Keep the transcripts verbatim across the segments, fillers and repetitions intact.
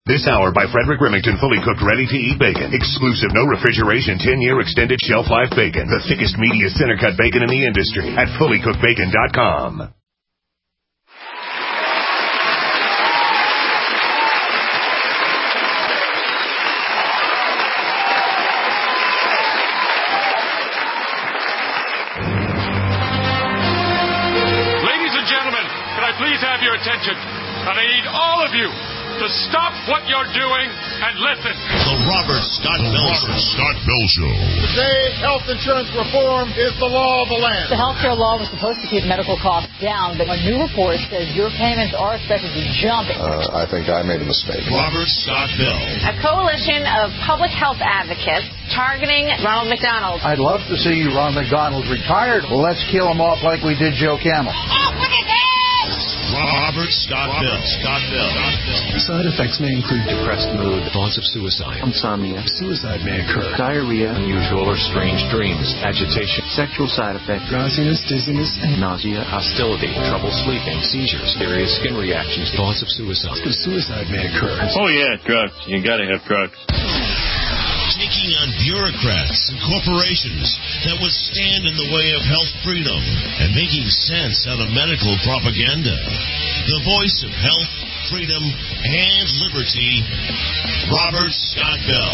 This hour by Frederick Remington, fully cooked, ready-to-eat bacon. Exclusive, no refrigeration, ten-year extended shelf life bacon. The thickest, meatiest, center-cut bacon in the industry at fully cooked bacon dot com. Ladies and gentlemen, can I please have your attention? And I need all of you to stop what you're doing and listen. The Robert Scott Bell Show. Scott Bell Show. Today, health insurance reform is the law of the land. The health care law was supposed to keep medical costs down, but a new report says your payments are expected to jump. Uh, I think I made a mistake. Robert Scott Bell. A coalition of public health advocates targeting Ronald McDonald. I'd love to see Ron McDonald retired. Well, let's kill him off like we did Joe Camel. Robert Scott Bell. Scott Bell. Side effects may include depressed mood, thoughts of suicide, insomnia, suicide may occur, diarrhea, unusual or strange dreams, agitation, sexual side effects, drowsiness, dizziness, and nausea, hostility, trouble sleeping, seizures, serious skin reactions, thoughts of suicide. Suicide may occur. Oh yeah, drugs. You gotta have drugs. Taking on bureaucrats and corporations that would stand in the way of health freedom and making sense out of medical propaganda. The voice of health, freedom, and liberty, Robert Scott Bell.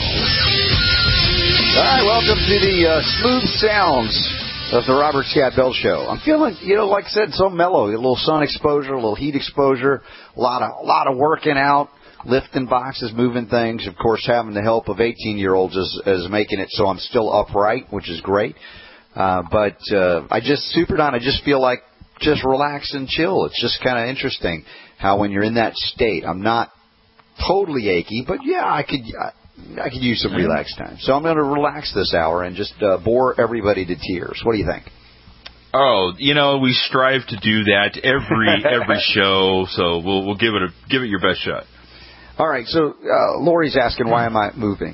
All right, welcome to the uh, smooth sounds of the Robert Scott Bell Show. I'm feeling, you know, like I said, so mellow. A little sun exposure, a little heat exposure, a lot of, a lot of working out. Lifting boxes, moving things, of course, having the help of eighteen-year-olds is, is making it so I'm still upright, which is great. Uh, but uh, I just, super Don, I just feel like just relax and chill. It's just kind of interesting how when you're in that state, I'm not totally achy, but yeah, I could I, I could use some relax time. So I'm going to relax this hour and just uh, bore everybody to tears. What do you think? Oh, you know, we strive to do that every every show, so we'll we'll give it a give it your best shot. All right, so uh, Lori's asking, why am I moving?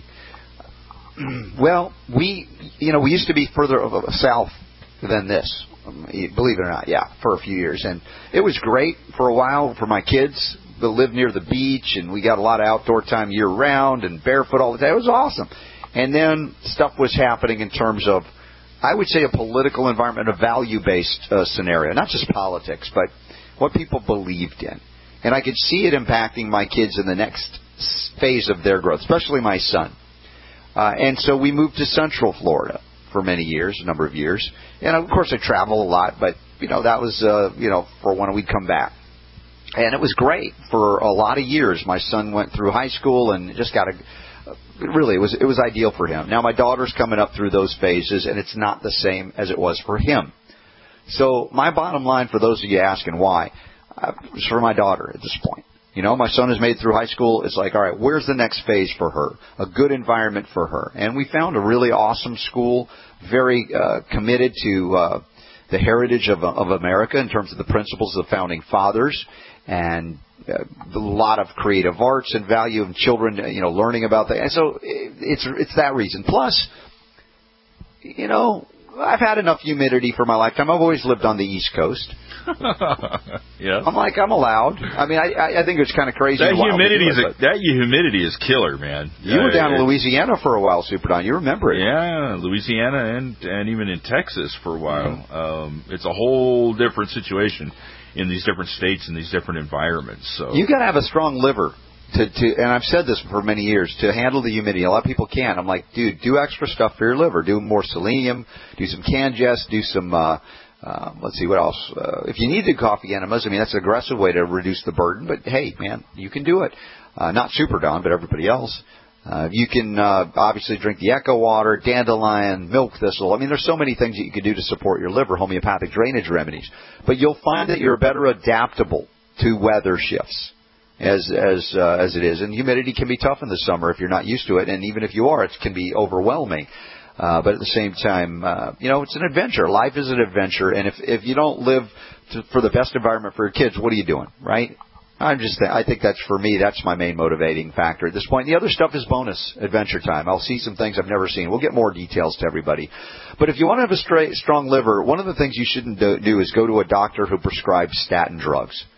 Well, we, you know, we used to be further south than this, believe it or not, yeah, for a few years. And it was great for a while for my kids that lived near the beach, and we got a lot of outdoor time year-round and barefoot all the time. It was awesome. And then stuff was happening in terms of, I would say, a political environment, a value-based uh, scenario, not just politics, but what people believed in. And I could see it impacting my kids in the next phase of their growth, especially my son. Uh, and so we moved to Central Florida for many years, a number of years. And, of course, I travel a lot, but, you know, that was, uh, you know, for when we'd come back. And it was great for a lot of years. My son went through high school and just got a really, it was it was ideal for him. Now, my daughter's coming up through those phases, and it's not the same as it was for him. So my bottom line, for those of you asking why, Uh, for my daughter at this point. You know, my son has made it through high school. It's like, all right, where's the next phase for her? A good environment for her. And we found a really awesome school, very uh, committed to uh, the heritage of, of America in terms of the principles of the Founding Fathers and uh, a lot of creative arts and value of children, you know, learning about that. And so it's it's that reason. Plus, you know, I've had enough humidity for my lifetime. I've always lived on the East Coast. Yeah, I'm like, I'm allowed. I mean, I, I think it's kind of crazy. That humidity is a, that humidity is killer, man. You uh, were down it, in Louisiana for a while, Super Don. You remember it? Yeah, Louisiana and and even in Texas for a while. Mm-hmm. Um, it's a whole different situation in these different states and these different environments. So you got to have a strong liver to to. And I've said this for many years, to handle the humidity. A lot of people can't. I'm like, dude, do extra stuff for your liver. Do more selenium. Do some Cangest. Do some. Uh, Um, let's see, what else? Uh, if you need the coffee enemas, I mean, that's an aggressive way to reduce the burden. But, hey, man, you can do it. Uh, not Super Don, but everybody else. Uh, you can uh, obviously drink the Echo Water, Dandelion, Milk Thistle. I mean, there's so many things that you can do to support your liver, homeopathic drainage remedies. But you'll find that you're better adaptable to weather shifts as as uh, as it is. And humidity can be tough in the summer if you're not used to it. And even if you are, it can be overwhelming. Uh, but at the same time, uh, you know, it's an adventure. Life is an adventure. And if, if you don't live to, for the best environment for your kids, what are you doing, right? I'm just, I think that's, for me, that's my main motivating factor at this point. The other stuff is bonus adventure time. I'll see some things I've never seen. We'll get more details to everybody. But if you want to have a straight, strong liver, one of the things you shouldn't do, do is go to a doctor who prescribes statin drugs.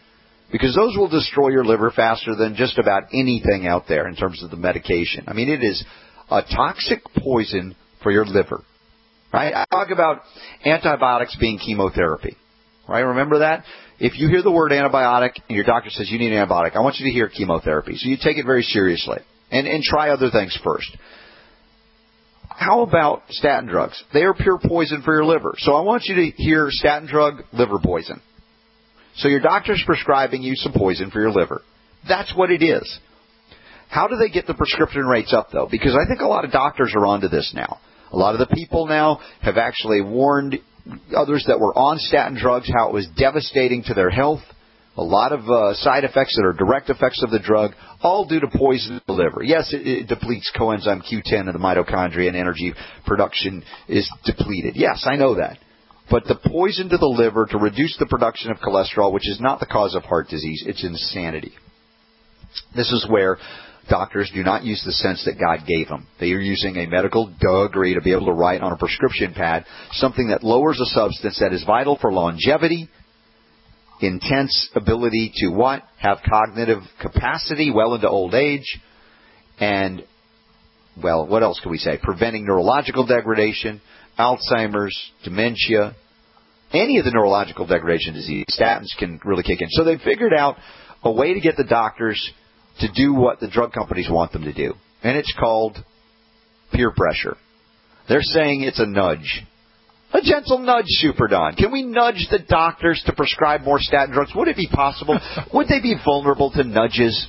because those will destroy your liver faster than just about anything out there in terms of the medication. I mean, it is a toxic poison for your liver, right? I talk about antibiotics being chemotherapy, right? Remember that? If you hear the word antibiotic and your doctor says you need an antibiotic, I want you to hear chemotherapy. So you take it very seriously and, and try other things first. How about statin drugs? They are pure poison for your liver. So I want you to hear statin drug, liver poison. So your doctor's prescribing you some poison for your liver. That's what it is. How do they get the prescription rates up, though? Because I think a lot of doctors are onto this now. A lot of the people now have actually warned others that were on statin drugs how it was devastating to their health. A lot of uh, side effects that are direct effects of the drug, all due to poison in the liver. Yes, it, it depletes coenzyme Q ten in the mitochondria and energy production is depleted. Yes, I know that. But the poison to the liver to reduce the production of cholesterol, which is not the cause of heart disease, it's insanity. This is where doctors do not use the sense that God gave them. They are using a medical degree to be able to write on a prescription pad something that lowers a substance that is vital for longevity, intense ability to what? Have cognitive capacity well into old age, and, well, what else can we say? Preventing neurological degradation, Alzheimer's, dementia, any of the neurological degradation disease. Statins can really kick in. So they figured out a way to get the doctors to do what the drug companies want them to do. And it's called peer pressure. They're saying it's a nudge. A gentle nudge, Super Don. Can we nudge the doctors to prescribe more statin drugs? Would it be possible? Would they be vulnerable to nudges?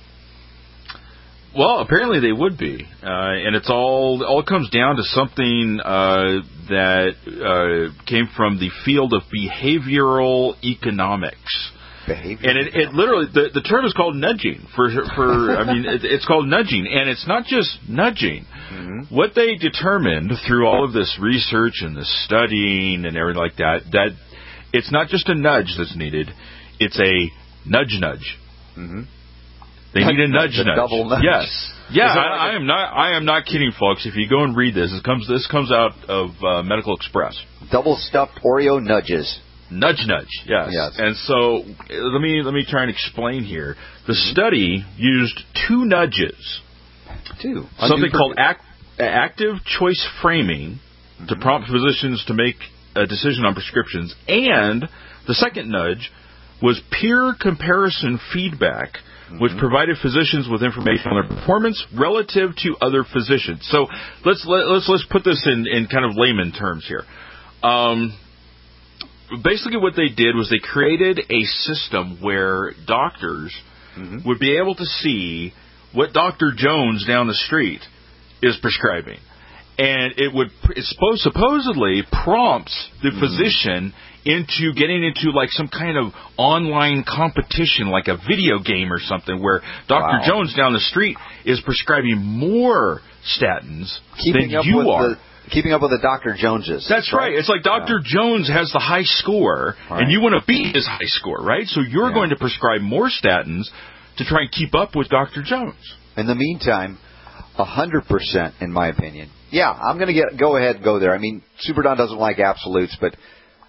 Well, apparently they would be. Uh, and it's all, all comes down to something uh, that uh, came from the field of behavioral economics. Behavior. And it, it literally, the, the term is called nudging. For, for I mean, it, it's called nudging. And it's not just nudging. Mm-hmm. What they determined through all of this research and this studying and everything like that, that it's not just a nudge that's needed. It's a nudge-nudge. Mm-hmm. They need a nudge, nudge. Double nudge. Yes. Yeah, I, I am not. I am not kidding, folks. If you go and read this, it comes. This comes out of uh, Medical Express. Double stuffed Oreo nudges. Nudge, nudge. Yes. yes. And so let me let me try and explain here. The mm-hmm. study used two nudges. Two. Something called act, active choice framing mm-hmm. to prompt physicians to make a decision on prescriptions, and the second nudge was peer comparison feedback, mm-hmm. which provided physicians with information on their performance relative to other physicians. So let's let, let's let's put this in, in kind of layman terms here. Um, basically, what they did was they created a system where doctors mm-hmm. would be able to see what Doctor Jones down the street is prescribing, and it would it supposed, supposedly prompts the mm-hmm. physician into getting into like some kind of online competition, like a video game or something, where Doctor Wow. Jones down the street is prescribing more statins keeping than up you with are. The, keeping up with the Doctor Joneses. That's right. right. It's like Doctor Yeah. Jones has the high score, right. and you want to beat his high score, right? So you're yeah. going to prescribe more statins to try and keep up with Doctor Jones. In the meantime, one hundred percent, in my opinion. Yeah, I'm going to get go ahead and go there. I mean, Super Don doesn't like absolutes, but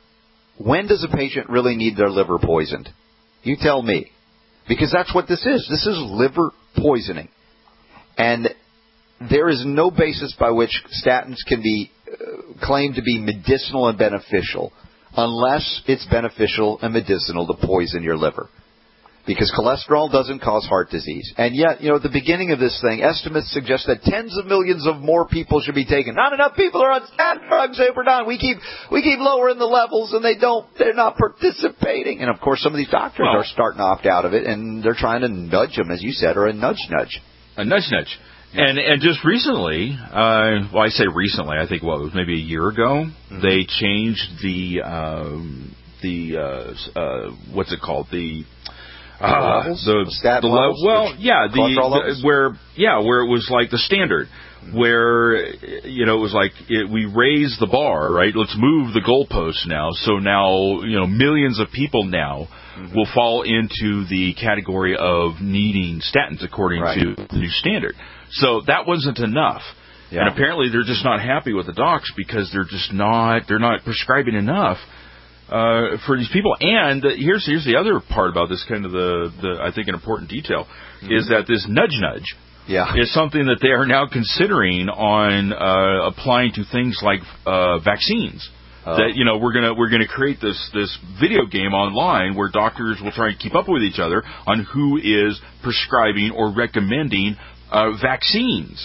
when does a patient really need their liver poisoned? You tell me. Because that's what this is. This is liver poisoning. And there is no basis by which statins can be uh, claimed to be medicinal and beneficial unless it's beneficial and medicinal to poison your liver. Because cholesterol doesn't cause heart disease. And yet, you know, at the beginning of this thing, estimates suggest that tens of millions of more people should be taken. Not enough people are on statin drugs, Super Don. We keep we keep lowering the levels, and they don't. They're not participating. And of course, some of these doctors well, are starting to opt out of it, and they're trying to nudge them, as you said, or a nudge nudge. A nudge nudge. And and just recently, uh, well, I say recently, I think what it was maybe a year ago, mm-hmm. they changed the um, the uh, uh, what's it called the. Uh, levels? the, the stat the levels? Well, yeah, the, the where yeah, where it was like the standard, mm-hmm. where you know it was like it, we raised the bar, right? Let's move the goalposts now. So now you know millions of people now mm-hmm. will fall into the category of needing statins according right. to the new standard. So that wasn't enough. Yeah. And apparently they're just not happy with the docs because they're just not they're not prescribing enough uh, for these people. And uh, here's here's the other part about this kind of the, the I think an important detail mm-hmm. is that this nudge nudge yeah. is something that they are now considering on uh, applying to things like uh, vaccines. Uh, that you know we're gonna we're gonna create this this video game online where doctors will try and keep up with each other on who is prescribing or recommending uh, vaccines.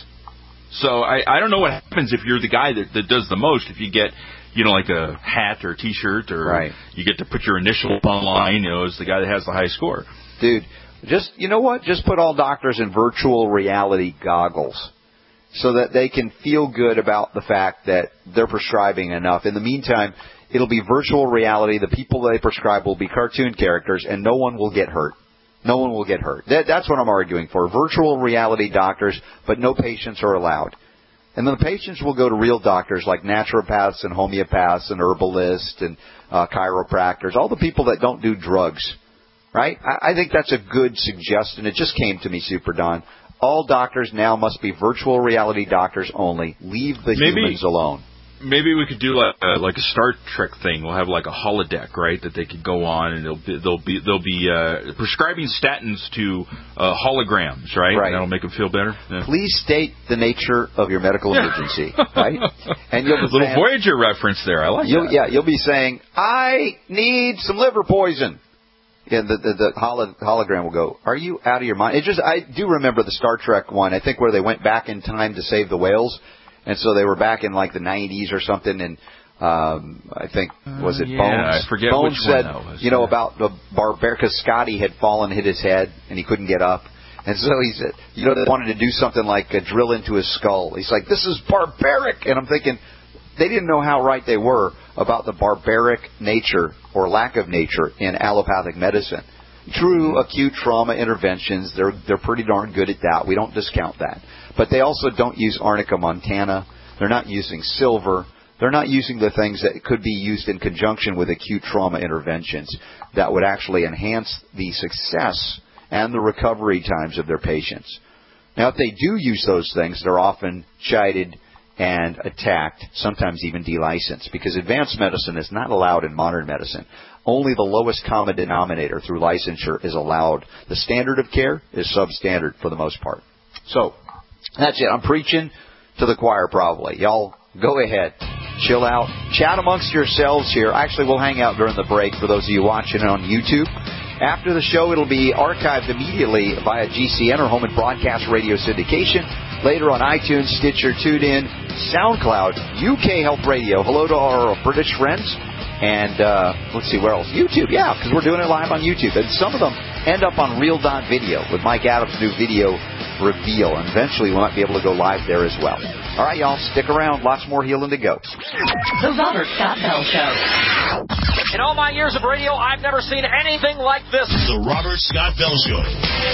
So I, I don't know what happens if you're the guy that, that does the most. If you get, you know, like a hat or a T-shirt, or right. you get to put your initial online, you know, as the guy that has the high score. Dude, just, you know what? Just put all doctors in virtual reality goggles so that they can feel good about the fact that they're prescribing enough. In the meantime, it'll be virtual reality. The people they prescribe will be cartoon characters, and no one will get hurt. No one will get hurt. That, that's what I'm arguing for. Virtual reality doctors, but no patients are allowed. And then the patients will go to real doctors like naturopaths and homeopaths and herbalists and uh, chiropractors, all the people that don't do drugs, right? I, I think that's a good suggestion. It just came to me, Super Don. All doctors now must be virtual reality doctors only. Leave the Maybe. humans alone. Maybe we could do like a, like a Star Trek thing. We'll have like a holodeck, right? That they could go on and they'll be they'll be they'll be uh, prescribing statins to uh, holograms, right? Right. That'll make them feel better. Yeah. Please state the nature of your medical emergency, right? And you'll be a little saying, Voyager reference there. I like you'll, that. Yeah, you'll be saying, "I need some liver poison." And the the, the holo, hologram will go, "Are you out of your mind?" It just I do remember the Star Trek one. I think where they went back in time to save the whales. And so they were back in like the nineties or something, and um, I think, was it uh, yeah, Bones? I forget Bones which said, one that was. you know, yeah. about the barbaric, because Scotty had fallen, hit his head, and he couldn't get up. And so he said, you know, they wanted to do something like a drill into his skull. He's like, this is barbaric. And I'm thinking, they didn't know how right they were about the barbaric nature or lack of nature in allopathic medicine. True acute trauma interventions, they're they're pretty darn good at that. We don't discount that. But they also don't use Arnica montana. They're not using silver. They're not using the things that could be used in conjunction with acute trauma interventions that would actually enhance the success and the recovery times of their patients. Now, if they do use those things, they're often chided and attacked, sometimes even delicensed, because advanced medicine is not allowed in modern medicine. Only the lowest common denominator through licensure is allowed. The standard of care is substandard for the most part. So, that's it. I'm preaching to the choir probably. Y'all go ahead. Chill out. Chat amongst yourselves here. Actually, we'll hang out during the break for those of you watching it on YouTube. After the show, it'll be archived immediately via G C N or Home and Broadcast Radio Syndication. Later on iTunes, Stitcher, TuneIn, SoundCloud, U K Health Radio. Hello to our British friends. And uh, let's see, where else? YouTube, yeah, because we're doing it live on YouTube. And some of them end up on Real Dot Video with Mike Adams' new video reveal. And eventually we might be able to go live there as well. All right, y'all, stick around. Lots more healing to go. The Robert Scott Bell Show. In all my years of radio, I've never seen anything like this. The Robert Scott Bell Show.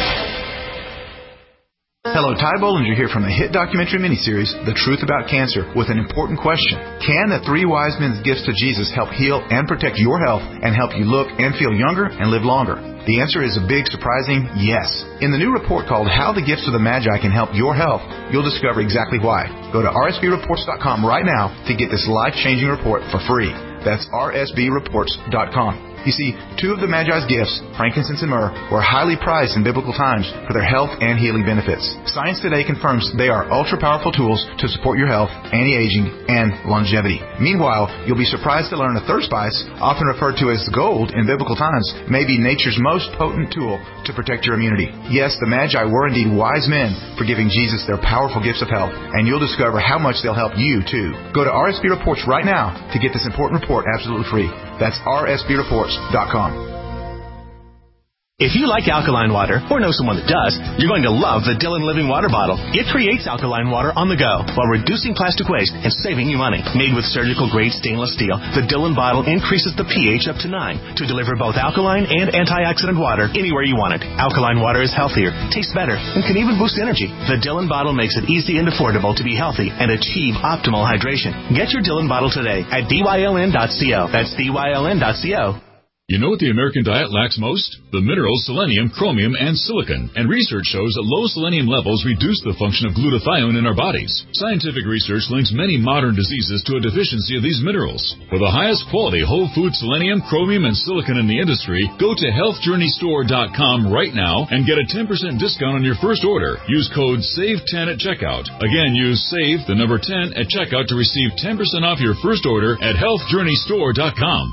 Hello, Ty Bollinger here from the hit documentary miniseries, The Truth About Cancer, with an important question. Can the three wise men's gifts to Jesus help heal and protect your health and help you look and feel younger and live longer? The answer is a big, surprising yes. In the new report called How the Gifts of the Magi Can Help Your Health, you'll discover exactly why. Go to R S B reports dot com right now to get this life-changing report for free. That's R S B reports dot com. You see, two of the Magi's gifts, frankincense and myrrh, were highly prized in biblical times for their health and healing benefits. Science today confirms they are ultra-powerful tools to support your health, anti-aging, and longevity. Meanwhile, you'll be surprised to learn a third spice, often referred to as gold in biblical times, may be nature's most potent tool to protect your immunity. Yes, the Magi were indeed wise men for giving Jesus their powerful gifts of health, and you'll discover how much they'll help you, too. Go to R S B Reports right now to get this important report absolutely free. That's R S B reports dot com. If you like alkaline water, or know someone that does, you're going to love the Dillon Living Water Bottle. It creates alkaline water on the go while reducing plastic waste and saving you money. Made with surgical-grade stainless steel, the Dillon bottle increases the pH up to nine to deliver both alkaline and antioxidant water anywhere you want it. Alkaline water is healthier, tastes better, and can even boost energy. The Dillon bottle makes it easy and affordable to be healthy and achieve optimal hydration. Get your Dillon bottle today at D Y L N dot co. That's D Y L N dot co. You know what the American diet lacks most? The minerals selenium, chromium, and silicon. And research shows that low selenium levels reduce the function of glutathione in our bodies. Scientific research links many modern diseases to a deficiency of these minerals. For the highest quality whole food selenium, chromium, and silicon in the industry, go to health journey store dot com right now and get a ten percent discount on your first order. Use code save ten at checkout. Again, use SAVE, the number ten, at checkout to receive ten percent off your first order at health journey store dot com.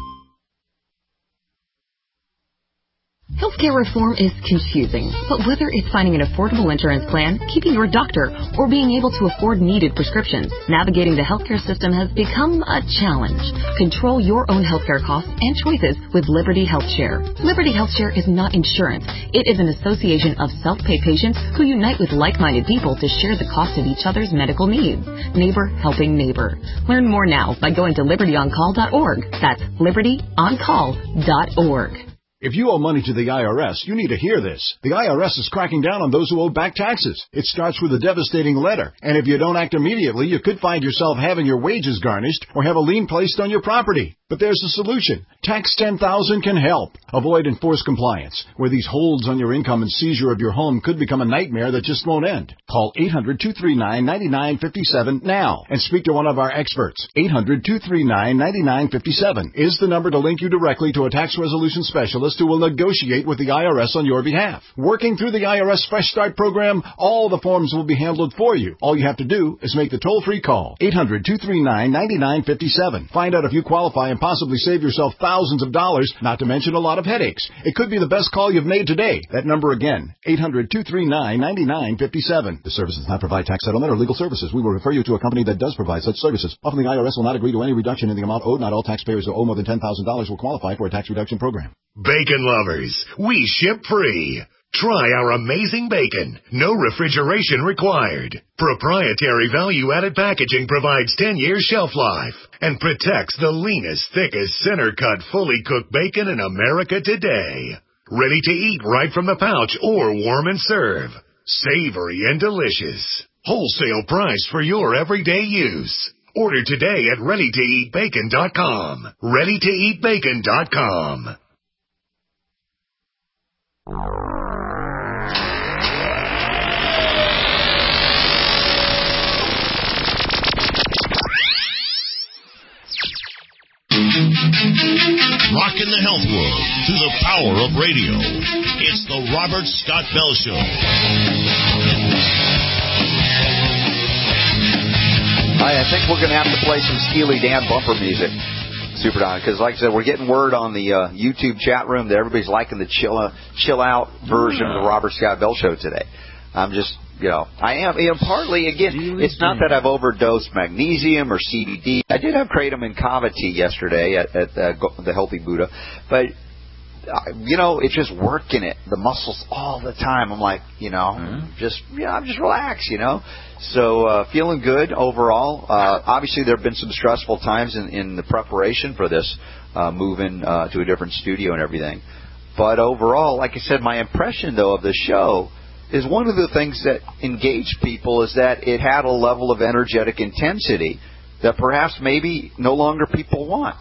Healthcare reform is confusing, but whether it's finding an affordable insurance plan, keeping your doctor, or being able to afford needed prescriptions, navigating the healthcare system has become a challenge. Control your own healthcare costs and choices with Liberty HealthShare. Liberty HealthShare is not insurance. It is an association of self-pay patients who unite with like-minded people to share the cost of each other's medical needs. Neighbor helping neighbor. Learn more now by going to liberty on call dot org. That's liberty on call dot org. If you owe money to the I R S, you need to hear this. The I R S is cracking down on those who owe back taxes. It starts with a devastating letter, and if you don't act immediately, you could find yourself having your wages garnished or have a lien placed on your property. But there's a solution. Tax ten thousand can help. Avoid enforced compliance, where these holds on your income and seizure of your home could become a nightmare that just won't end. Call eight hundred, two three nine, nine nine five seven now and speak to one of our experts. eight hundred, two three nine, nine nine five seven is the number to link you directly to a tax resolution specialist who will negotiate with the I R S on your behalf. Working through the I R S Fresh Start program, all the forms will be handled for you. All you have to do is make the toll-free call. eight hundred, two three nine, nine nine five seven. Find out if you qualify and possibly save yourself thousands of dollars, not to mention a lot of headaches. It could be the best call you've made today. That number again, eight hundred, two three nine, nine nine five seven. The service does not provide tax settlement or legal services. We will refer you to a company that does provide such services. Often the I R S will not agree to any reduction in the amount owed. Not all taxpayers who owe more than ten thousand dollars will qualify for a tax reduction program. Bacon lovers, we ship free. Try our amazing bacon. No refrigeration required. Proprietary value-added packaging provides ten years shelf life and protects the leanest, thickest, center-cut, fully cooked bacon in America today. Ready to eat right from the pouch or warm and serve. Savory and delicious. Wholesale price for your everyday use. Order today at ready to eat bacon dot com. ready to eat bacon dot com. Rocking the health world through the power of radio. It's the Robert Scott Bell Show. I think we're going to have to play some Steely Dan bumper music, Super Don, because like I said, we're getting word on the uh, YouTube chat room that everybody's liking the chill, uh, chill out version of the Robert Scott Bell Show today. I'm just, you know, I am, you know, partly, again, it's not that I've overdosed magnesium or C B D. I did have kratom and kava tea yesterday at, at uh, the Healthy Buddha, but, uh, you know, it's just working it, the muscles all the time. I'm like, you know, mm-hmm. just, you know, I'm just relaxed, you know. So uh, feeling good overall. Uh, obviously, there have been some stressful times in, in the preparation for this, uh, moving uh, to a different studio and everything. But overall, like I said, my impression, though, of the show is one of the things that engaged people is that it had a level of energetic intensity that perhaps maybe no longer people want.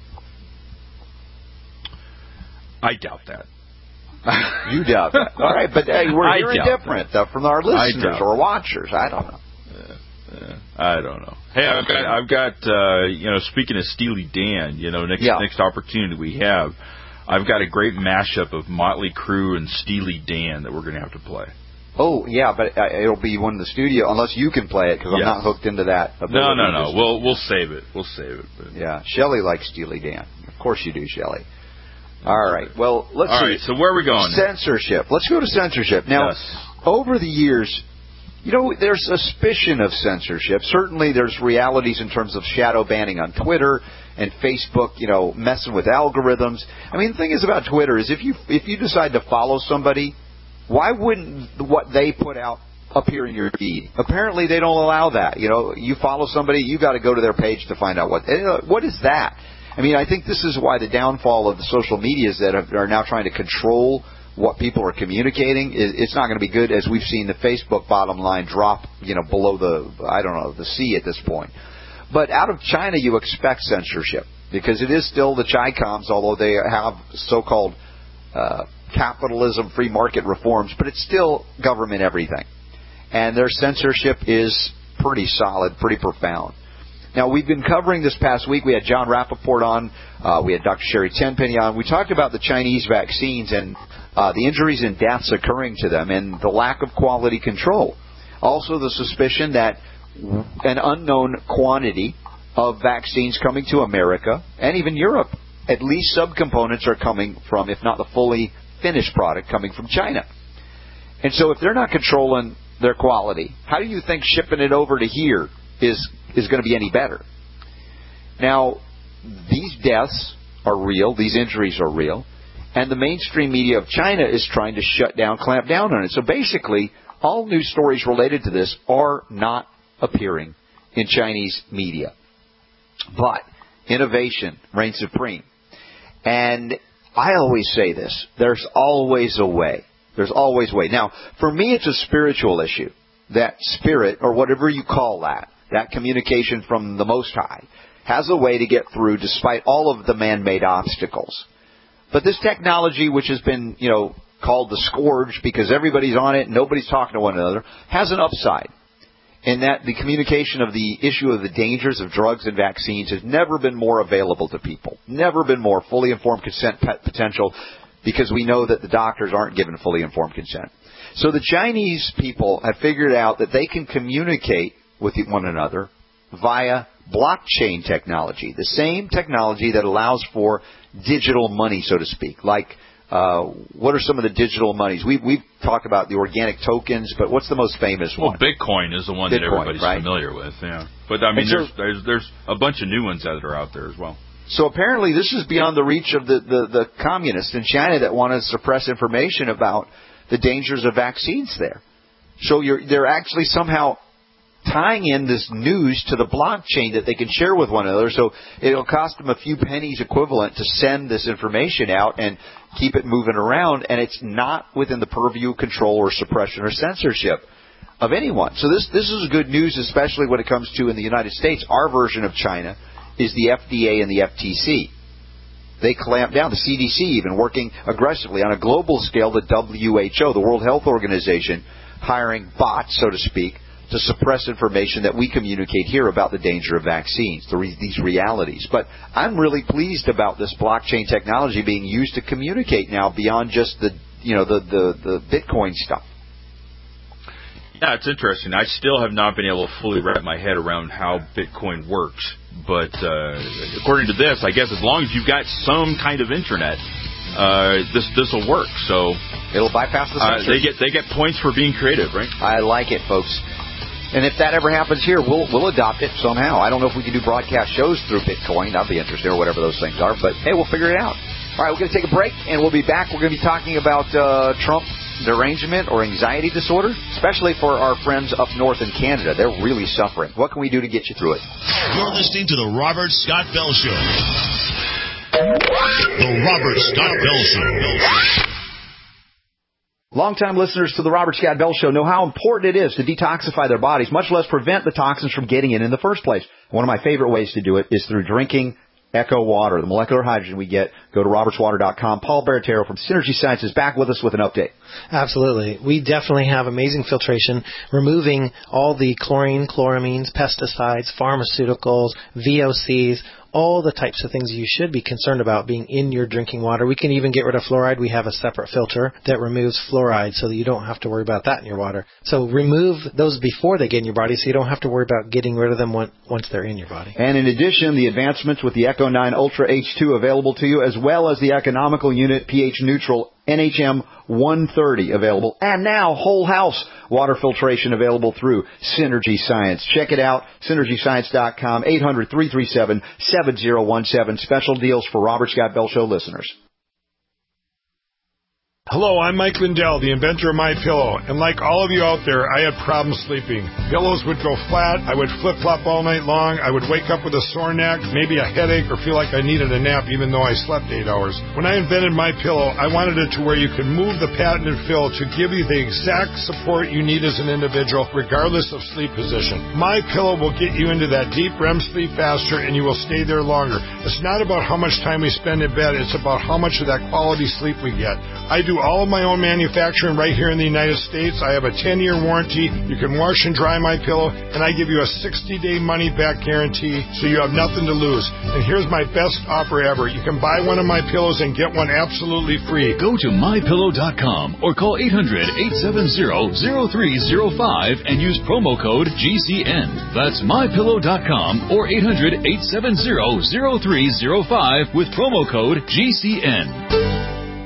I doubt that. You doubt that. All right, but hey, we're hearing different uh, from our listeners or watchers. I don't know. Yeah, yeah, I don't know. Hey, I've got, I've got uh, you know, speaking of Steely Dan, you know, next yeah. next opportunity we have, I've got a great mashup of Motley Crue and Steely Dan that we're going to have to play. Oh, yeah, but uh, it'll be one in the studio, unless you can play it, because yes. I'm not hooked into that. No, no, no. We'll, we'll save it. We'll save it. But. Yeah, Shelley likes Steely Dan. Of course you do, Shelley. All right. Well, let's All see. right, so where are we going? Censorship. Let's go to censorship. Now, yes. over the years, you know, there's suspicion of censorship. Certainly there's realities in terms of shadow banning on Twitter and Facebook, you know, messing with algorithms. I mean, the thing is about Twitter is if you if you decide to follow somebody, why wouldn't what they put out appear in your feed? Apparently they don't allow that. You know, you follow somebody, you got to go to their page to find out what what is that. I mean, I think this is why the downfall of the social medias that are now trying to control what people are communicating, it's not going to be good, as we've seen the Facebook bottom line drop, you know, below the, I don't know, the sea at this point. But out of China, you expect censorship. because it is still the Chi-Coms, although they have so-called uh, capitalism, free market reforms, but it's still government everything. And their censorship is pretty solid, pretty profound. Now, we've been covering this past week. We had John Rappaport on. Uh, we had Doctor Sherry Tenpenny on. We talked about the Chinese vaccines and uh, the injuries and deaths occurring to them and the lack of quality control. Also, the suspicion that an unknown quantity of vaccines coming to America and even Europe, at least subcomponents are coming from, if not the fully finished product, coming from China. And so if they're not controlling their quality, how do you think shipping it over to here is is going to be any better? Now, these deaths are real. These injuries are real. And the mainstream media of China is trying to shut down, clamp down on it. So basically, all news stories related to this are not appearing in Chinese media. But innovation reigns supreme. And I always say this, there's always a way. There's always a way. Now, for me, it's a spiritual issue. That spirit, or whatever you call that, that communication from the Most High, has a way to get through despite all of the man-made obstacles. But this technology, which has been, you know, called the scourge because everybody's on it and nobody's talking to one another, has an upside. In that the communication of the issue of the dangers of drugs and vaccines has never been more available to people. Never been more fully informed consent potential, because we know that the doctors aren't given fully informed consent. So the Chinese people have figured out that they can communicate with one another via blockchain technology, the same technology that allows for digital money, so to speak. Like, uh, what are some of the digital monies? We, we've talked about the organic tokens, but what's the most famous well, one? Well, Bitcoin is the one Bitcoin, that everybody's right? familiar with, yeah. But, I mean, so, there's, there's there's a bunch of new ones that are out there as well. So apparently this is beyond the reach of the, the, the communists in China that want to suppress information about the dangers of vaccines there. So you're, they're actually somehow tying in this news to the blockchain that they can share with one another. So it'll cost them a few pennies equivalent to send this information out and keep it moving around, and it's not within the purview, control, or suppression or censorship of anyone. So this this is good news, especially when it comes to, in the United States, our version of China is the F D A and the F T C. They clamp down, the C D C even, working aggressively on a global scale, the W H O, the World Health Organization, hiring bots, so to speak, to suppress information that we communicate here about the danger of vaccines, the re- these realities. But I'm really pleased about this blockchain technology being used to communicate now beyond just the, you know, the, the, the Bitcoin stuff. Yeah, it's interesting. I still have not been able to fully wrap my head around how Bitcoin works. But uh, according to this, I guess as long as you've got some kind of internet, uh, this this will work. So it'll bypass the uh, censors. They get they get points for being creative, right? I like it, folks. And if that ever happens here, we'll we'll adopt it somehow. I don't know if we can do broadcast shows through Bitcoin. That'd be interesting, or whatever those things are. But hey, we'll figure it out. All right, we're going to take a break, and we'll be back. We're going to be talking about uh, Trump derangement or anxiety disorder, especially for our friends up north in Canada. They're really suffering. What can we do to get you through it? You're listening to the Robert Scott Bell Show. The Robert Scott Bell Show. Longtime listeners to the Robert Scott Bell Show know how important it is to detoxify their bodies, much less prevent the toxins from getting in in the first place. One of my favorite ways to do it is through drinking Echo Water, the molecular hydrogen we get. Go to roberts water dot com. Paul Baratero from Synergy Science is back with us with an update. Absolutely. We definitely have amazing filtration, removing all the chlorine, chloramines, pesticides, pharmaceuticals, V O Cs, all the types of things you should be concerned about being in your drinking water. We can even get rid of fluoride. We have a separate filter that removes fluoride so that you don't have to worry about that in your water. So remove those before they get in your body so you don't have to worry about getting rid of them once they're in your body. And in addition, the advancements with the Echo nine Ultra H two available to you, as well as the economical unit pH neutral N H M one thirty available. And now whole house water filtration available through Synergy Science. Check it out, synergy science dot com, eight hundred, three three seven, seven zero one seven. Special deals for Robert Scott Bell Show listeners. Hello, I'm Mike Lindell, the inventor of MyPillow, and like all of you out there, I had problems sleeping. Pillows would go flat, I would flip-flop all night long, I would wake up with a sore neck, maybe a headache, or feel like I needed a nap even though I slept eight hours. When I invented MyPillow, I wanted it to where you could move the patented fill to give you the exact support you need as an individual, regardless of sleep position. MyPillow will get you into that deep R E M sleep faster, and you will stay there longer. It's not about how much time we spend in bed, it's about how much of that quality sleep we get. I do all of my own manufacturing right here in the United States. I have a ten-year warranty. You can wash and dry my pillow, and I give you a sixty-day money-back guarantee, so you have nothing to lose. And here's my best offer ever. You can buy one of my pillows and get one absolutely free. Go to my pillow dot com or call eight hundred, eight seven zero, zero three zero five and use promo code G C N. That's my pillow dot com or eight hundred, eight seven zero, zero three zero five with promo code G C N.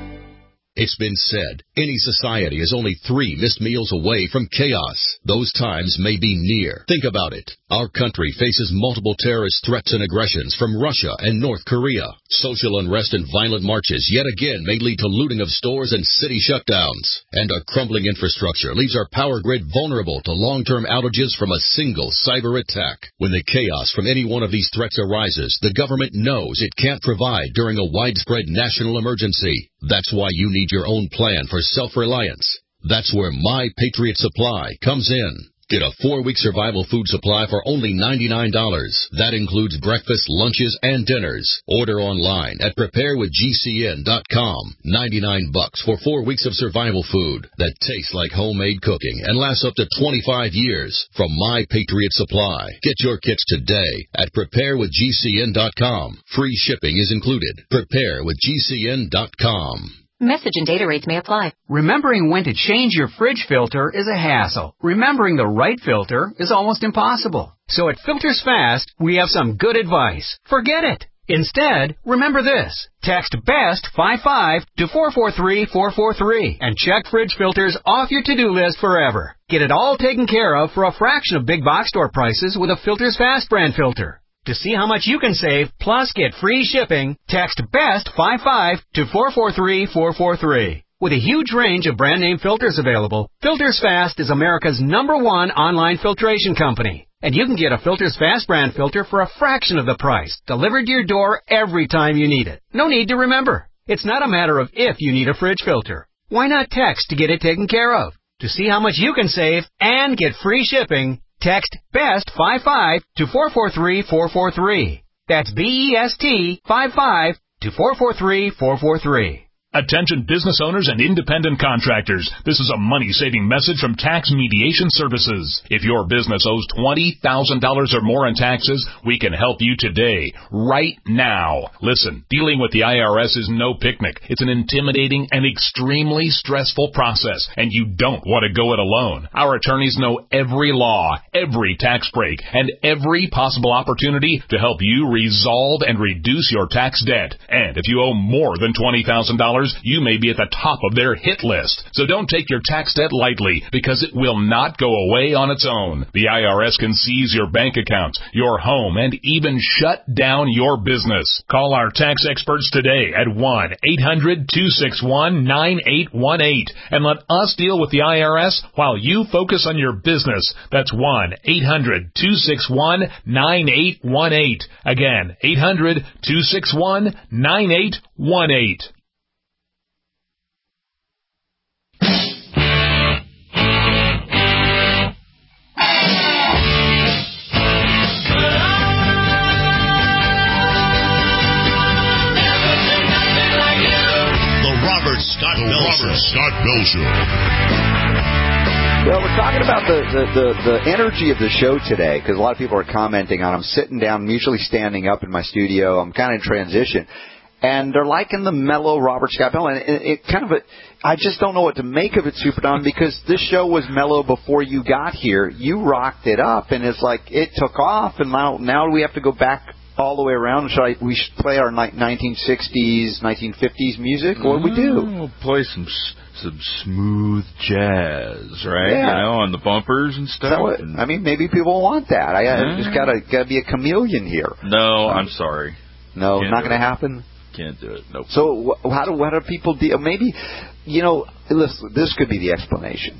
It's been said, any society is only three missed meals away from chaos. Those times may be near. Think about it. Our country faces multiple terrorist threats and aggressions from Russia and North Korea. Social unrest and violent marches yet again may lead to looting of stores and city shutdowns. And our crumbling infrastructure leaves our power grid vulnerable to long-term outages from a single cyber attack. When the chaos from any one of these threats arises, the government knows it can't provide during a widespread national emergency. That's why you need your own plan for self-reliance. That's where My Patriot Supply comes in. Get a four-week survival food supply for only ninety-nine dollars. That includes breakfast, lunches, and dinners. Order online at prepare with G C N dot com. ninety-nine bucks for four weeks of survival food that tastes like homemade cooking and lasts up to twenty-five years from My Patriot Supply. Get your kits today at prepare with G C N dot com. Free shipping is included. prepare with G C N dot com. Message and data rates may apply. Remembering when to change your fridge filter is a hassle. Remembering the right filter is almost impossible. So at Filters Fast, we have some good advice. Forget it. Instead, remember this. Text BEST fifty-five to four four three four four three and check fridge filters off your to-do list forever. Get it all taken care of for a fraction of big box store prices with a Filters Fast brand filter. To see how much you can save, plus get free shipping, text BEST fifty-five to four four three four four three. With a huge range of brand name filters available, Filters Fast is America's number one online filtration company. And you can get a Filters Fast brand filter for a fraction of the price, delivered to your door every time you need it. No need to remember. It's not a matter of if you need a fridge filter. Why not text to get it taken care of? To see how much you can save and get free shipping, text BEST fifty-five to four four three four four three. That's B E S T fifty-five to four four three four four three. Attention business owners and independent contractors. This is a money-saving message from Tax Mediation Services. If your business owes twenty thousand dollars or more in taxes, we can help you today, right now. Listen, dealing with the I R S is no picnic. It's an intimidating and extremely stressful process, and you don't want to go it alone. Our attorneys know every law, every tax break, and every possible opportunity to help you resolve and reduce your tax debt. And if you owe more than twenty thousand dollars, you may be at the top of their hit list. So don't take your tax debt lightly, because it will not go away on its own. The I R S can seize your bank accounts, your home, and even shut down your business. Call our tax experts today at one eight hundred two six one nine eight one eight and let us deal with the I R S while you focus on your business. That's one eight hundred two six one nine eight one eight. Again, eight hundred two six one nine eight one eight. Scott Bell Robert Scott Bell Show. Well, we're talking about the, the, the, the energy of the show today, because a lot of people are commenting on. I'm sitting down, I'm usually standing up in my studio. I'm kind of in transition. And they're liking the mellow Robert Scott Bell. And it, it kind of, a, I just don't know what to make of it, Super Don, because this show was mellow before you got here. You rocked it up, and it's like it took off, and now, now we have to go back all the way around. Should I, we should play our nineteen sixties, nineteen fifties music? What do we do? We'll play some some smooth jazz, right? Yeah. You know, on the bumpers and stuff. What, and, I mean, maybe people want that. I, I yeah. just gotta gotta be a chameleon here. No, I'm sorry. No, Can't not going to happen. Can't do it. Nope. So wh- how do how do people deal? Maybe, you know, listen, this could be the explanation.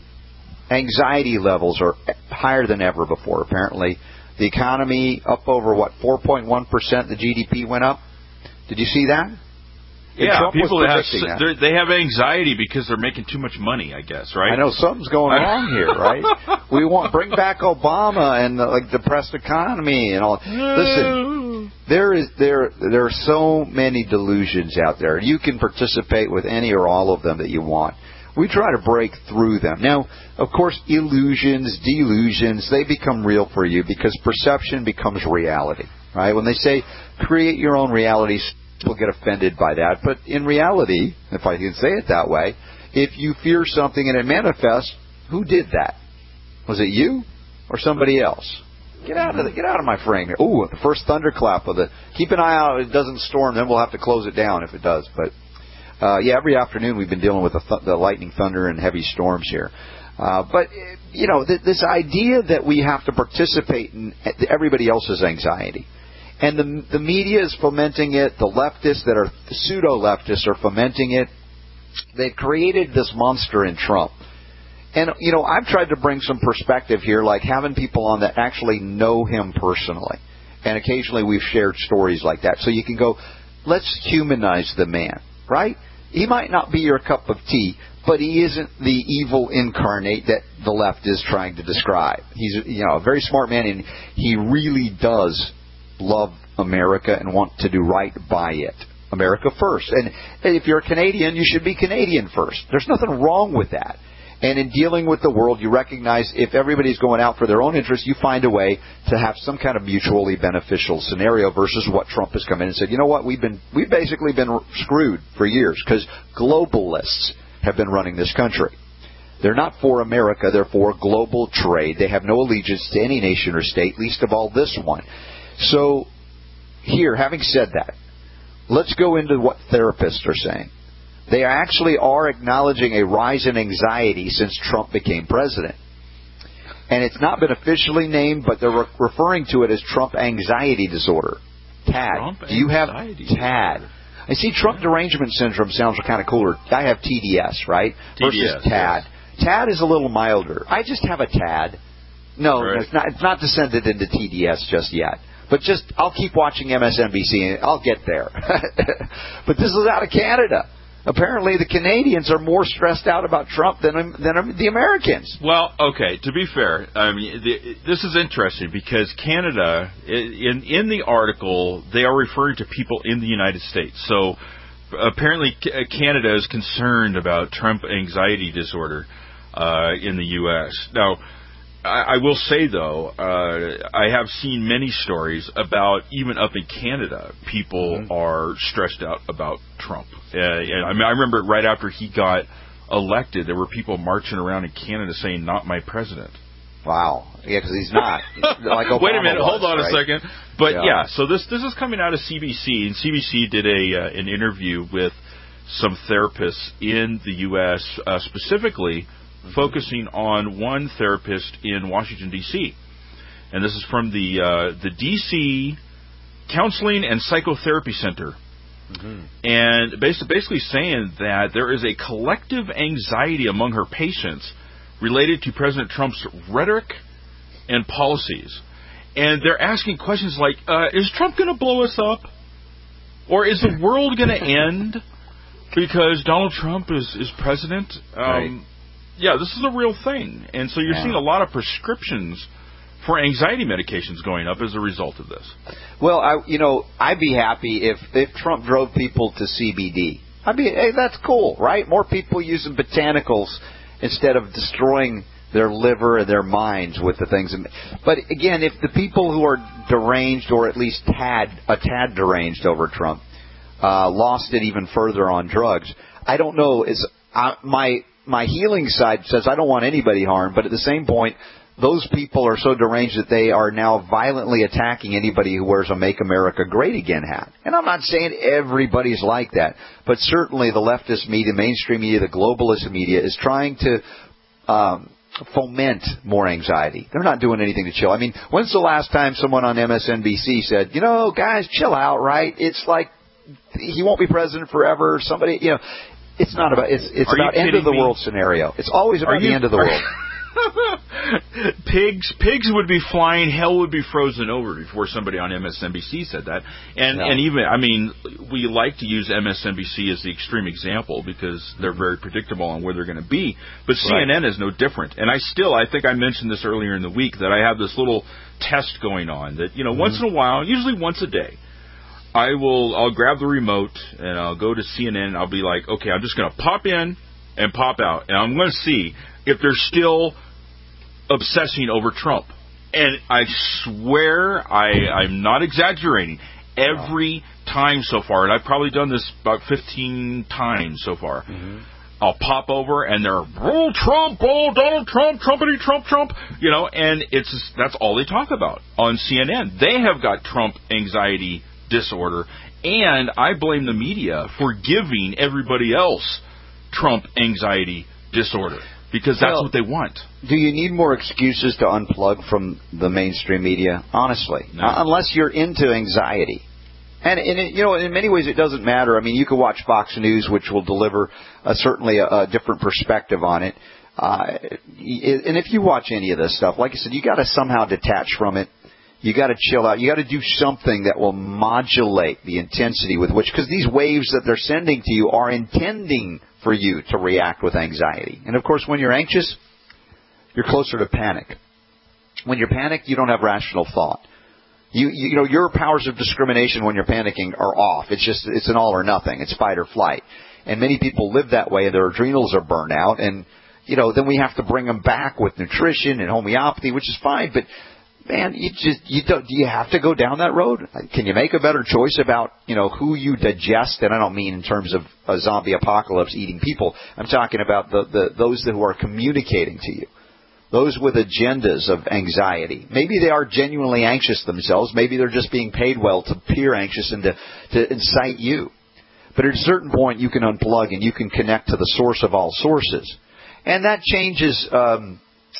Anxiety levels are higher than ever before. Apparently, the economy up over what four point one percent. The G D P went up. Did you see that? Yeah, Trump people was have predicting that. they have anxiety because they're making too much money. I guess, right? I know something's going wrong here, right? We want bring back Obama and the, like depressed economy and all. Listen, there is there there are so many delusions out there. You can participate with any or all of them that you want. We try to break through them. Now, of course, illusions, delusions, they become real for you because perception becomes reality, right? When they say create your own reality, people get offended by that. But in reality, if I can say it that way, if you fear something and it manifests, who did that? Was it you or somebody else? Get out of the, get out of my frame here. Ooh, the first thunderclap of the. Keep an eye out. It doesn't storm, then we'll have to close it down if it does. But uh, yeah, every afternoon we've been dealing with the, th- the lightning, thunder, and heavy storms here. Uh, but you know, th- this idea that we have to participate in everybody else's anxiety. And the the media is fomenting it. The leftists that are pseudo-leftists are fomenting it. They've created this monster in Trump. And, you know, I've tried to bring some perspective here, like having people on that actually know him personally. And occasionally we've shared stories like that. So you can go, let's humanize the man, right? He might not be your cup of tea, but he isn't the evil incarnate that the left is trying to describe. He's, you know, a very smart man, and he really does love America and want to do right by it. America first. And if you're a Canadian, you should be Canadian first. There's nothing wrong with that. And in dealing with the world, you recognize if everybody's going out for their own interests, you find a way to have some kind of mutually beneficial scenario versus what Trump has come in and said, you know what, we've been we've basically been screwed for years because globalists have been running this country. They're not for America. They're for global trade. They have no allegiance to any nation or state, least of all this one. So here, having said that, let's go into what therapists are saying. They actually are acknowledging a rise in anxiety since Trump became president. And it's not been officially named, but they're re- referring to it as Trump anxiety disorder. T A D. Trump Do you have anxiety T A D? I see Trump derangement syndrome sounds kind of cooler. I have T D S, right? T D S, versus T A D. yes. T A D is a little milder. I just have a T A D. No, Right. it's not. It's not descended into T D S just yet. But just, I'll keep watching M S N B C and I'll get there. But this is out of Canada. Apparently, the Canadians are more stressed out about Trump than than the Americans. Well, okay. To be fair, I mean, the, this is interesting because Canada, in in the article, they are referring to people in the United States. So apparently, Canada is concerned about Trump anxiety disorder uh, in the U S Now, I, I will say though, uh, I have seen many stories about even up in Canada, people mm-hmm. are stressed out about Trump. Uh, and I mean, I remember right after he got elected, there were people marching around in Canada saying, "Not my president." Wow. Yeah, because he's not. Like Obama Wait a minute. was, hold on right? a second. But yeah. yeah, so this this is coming out of C B C, and C B C did a uh, an interview with some therapists in the U S, uh, specifically mm-hmm. focusing on one therapist in Washington D C, and this is from the uh, the D C Counseling and Psychotherapy Center. Mm-hmm. And basically, basically saying that there is a collective anxiety among her patients related to President Trump's rhetoric and policies. And they're asking questions like, uh, is Trump going to blow us up? Or is the world going to end because Donald Trump is, is president? Um, right. Yeah, this is a real thing. And so you're yeah. seeing a lot of prescriptions for anxiety medications going up as a result of this. Well, I, you know, I'd be happy if, if Trump drove people to C B D. I'd be, hey, that's cool, right? More people using botanicals instead of destroying their liver and their minds with the things. But again, if the people who are deranged or at least tad, a tad deranged over Trump uh, lost it even further on drugs, I don't know. Is uh, my my healing side says I don't want anybody harmed, but at the same point, those people are so deranged that they are now violently attacking anybody who wears a Make America Great Again hat. And I'm not saying everybody's like that, but certainly the leftist media, mainstream media, the globalist media is trying to um, foment more anxiety. They're not doing anything to chill. I mean, when's the last time someone on M S N B C said, you know, guys, chill out, right? It's like he won't be president forever. Somebody, you know, it's not about it's it's Are about end of the me? world scenario. It's always about you, the end of the world. pigs pigs would be flying, hell would be frozen over before somebody on M S N B C said that. And no. and even, I mean, we like to use M S N B C as the extreme example because they're very predictable on where they're going to be. But C N N right. is no different. And I still, I think I mentioned this earlier in the week, that I have this little test going on that, you know, mm-hmm. once in a while, usually once a day, I will, I'll grab the remote and I'll go to C N N and I'll be like, okay, I'm just going to pop in and pop out. And I'm going to see if they're still obsessing over Trump. And I swear, I, I'm not exaggerating, every time so far, and I've probably done this about fifteen times so far, mm-hmm. I'll pop over and they're, oh, Trump, oh, Donald Trump, Trumpity, Trump, Trump, you know, and it's just, that's all they talk about on C N N. They have got Trump anxiety disorder, and I blame the media for giving everybody else Trump anxiety disorder. Because that's well, what they want. Do you need more excuses to unplug from the mainstream media? Honestly. No. Uh, unless you're into anxiety. And, and it, you know, in many ways it doesn't matter. I mean, you can watch Fox News, which will deliver a, certainly a, a different perspective on it. Uh, and if you watch any of this stuff, like I said, you got to somehow detach from it. You got to chill out. You got to do something that will modulate the intensity with which, because these waves that they're sending to you are intending for you to react with anxiety. And of course, when you're anxious, you're closer to panic. When you're panicked, you don't have rational thought. You, you, you know, your powers of discrimination when you're panicking are off. It's just, it's an all or nothing. It's fight or flight. And many people live that way, and their adrenals are burned out. And, you know, then we have to bring them back with nutrition and homeopathy, which is fine. But, man, you just, you don't, do you have to go down that road? Can you make a better choice about, you know, who you digest? And I don't mean in terms of a zombie apocalypse eating people. I'm talking about the, the those who are communicating to you. Those with agendas of anxiety. Maybe they are genuinely anxious themselves. Maybe they're just being paid well to appear anxious and to, to incite you. But at a certain point, you can unplug and you can connect to the source of all sources. And that changes... Um,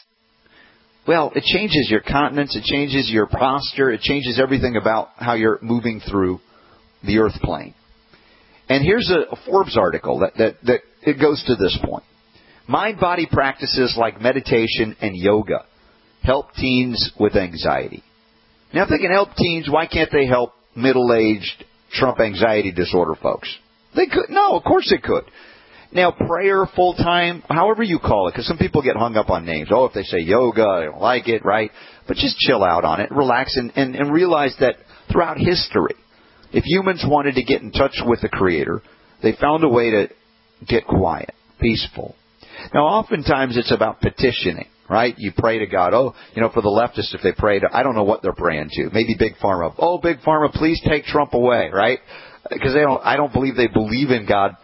Well, it changes your countenance, it changes your posture, it changes everything about how you're moving through the earth plane. And here's a, a Forbes article that, that, that it goes to this point. Mind-body practices like meditation and yoga help teens with anxiety. Now, if they can help teens, why can't they help middle-aged Trump anxiety disorder folks? They could. No, of course they could. Now, prayer full-time, however you call it, because some people get hung up on names. Oh, if they say yoga, I don't like it, right? But just chill out on it, relax, and, and, and realize that throughout history, if humans wanted to get in touch with the Creator, they found a way to get quiet, peaceful. Now, oftentimes it's about petitioning, right? You pray to God. Oh, you know, for the leftists, if they pray to, I don't know what they're praying to. Maybe Big Pharma. Oh, Big Pharma, please take Trump away, right? Because they don't, I don't believe they believe in God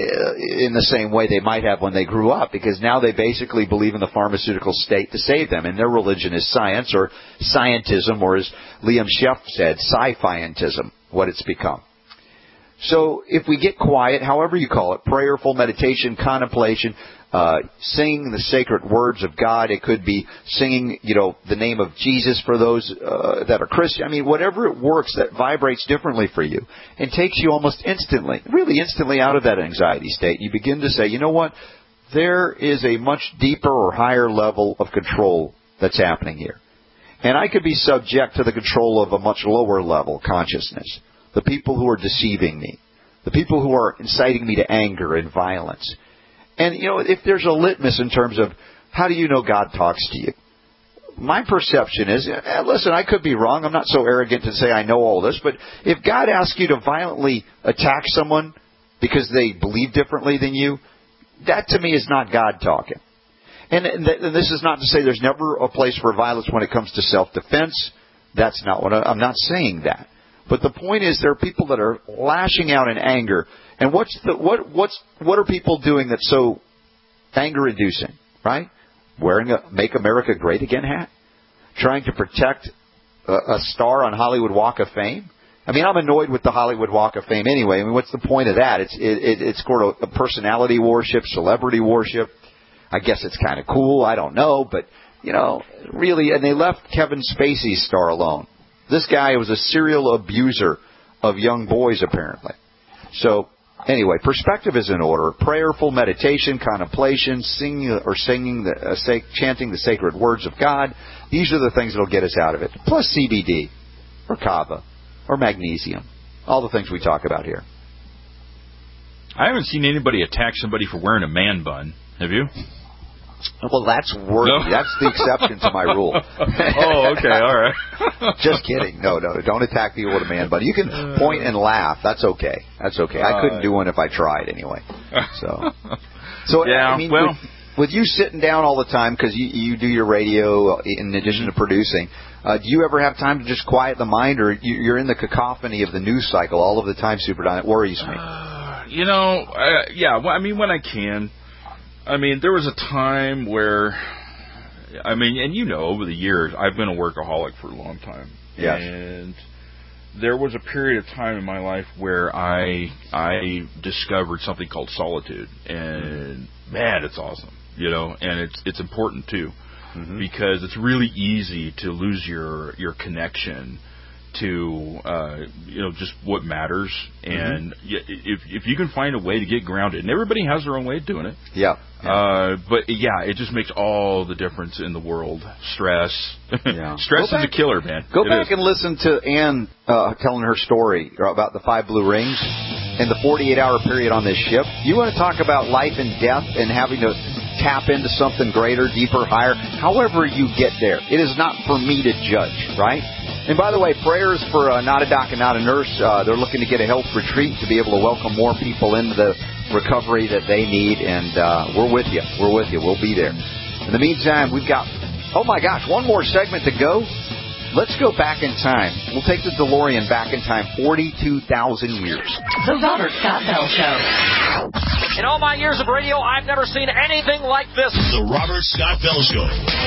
in the same way they might have when they grew up. Because now they basically believe in the pharmaceutical state to save them, and their religion is science or scientism, or as Liam Sheff said, sci-fiantism, what it's become. So if we get quiet, however you call it, prayerful meditation, contemplation, uh, singing the sacred words of God. It could be singing, you know, the name of Jesus for those uh, that are Christian. I mean, whatever it works that vibrates differently for you and takes you almost instantly, really instantly out of that anxiety state. You begin to say, you know what? There is a much deeper or higher level of control that's happening here. And I could be subject to the control of a much lower level consciousness. The people who are deceiving me. The people who are inciting me to anger and violence. And, you know, if there's a litmus in terms of how do you know God talks to you? My perception is, listen, I could be wrong. I'm not so arrogant to say I know all this. But if God asks you to violently attack someone because they believe differently than you, that to me is not God talking. And, and, th- and this is not to say there's never a place for violence when it comes to self-defense. That's not what I, I'm not saying that. But the point is, there are people that are lashing out in anger. And what's the what what's what are people doing that's so anger-inducing, right? Wearing a "Make America Great Again" hat, trying to protect a, a star on Hollywood Walk of Fame. I mean, I'm annoyed with the Hollywood Walk of Fame anyway. I mean, what's the point of that? It's it, it, it's sort of a personality worship, celebrity worship. I guess it's kind of cool. I don't know, but you know, really, and they left Kevin Spacey's star alone. This guy was a serial abuser of young boys, apparently. So, anyway, perspective is in order. Prayerful meditation, contemplation, singing or singing, the, uh, say, chanting the sacred words of God. These are the things that will get us out of it. Plus C B D, or kava, or magnesium. All the things we talk about here. I haven't seen anybody attack somebody for wearing a man bun. Have you? Well, that's worthy. No? That's the exception to my rule. Oh, okay, all right. Just kidding. No, no, don't attack people with a man bun. You can point and laugh. That's okay. That's okay. I couldn't do one if I tried anyway. So, so yeah, I mean, well, with, with you sitting down all the time because you, you do your radio in addition to producing, uh, do you ever have time to just quiet the mind, or you're in the cacophony of the news cycle all of the time, Super Don? It worries me. Uh, you know, uh, yeah. Well, I mean, when I can. I mean, there was a time where, I mean, and you know, over the years, I've been a workaholic for a long time. Yes. And there was a period of time in my life where I I discovered something called solitude. And, man, it's awesome, you know, and it's it's important, too, mm-hmm. because it's really easy to lose your, your connection to, uh, you know, just what matters. And mm-hmm. if if you can find a way to get grounded, and everybody has their own way of doing it. Yeah. yeah. Uh, but, yeah, it just makes all the difference in the world. Stress. Yeah. Stress back, is a killer, man. Go it back is. and listen to Ann uh, telling her story about the five blue rings and the forty-eight hour period on this ship. You want to talk about life and death and having to tap into something greater, deeper, higher. However you get there, it is not for me to judge, right? And by the way, prayers for uh, Not a Doc and Not a Nurse. Uh, they're looking to get a health retreat to be able to welcome more people into the recovery that they need. And uh, we're with you. We're with you. We'll be there. In the meantime, we've got, oh my gosh, one more segment to go. Let's go back in time. We'll take the DeLorean back in time forty-two thousand years. The Robert Scott Bell Show. In all my years of radio, I've never seen anything like this. The Robert Scott Bell Show.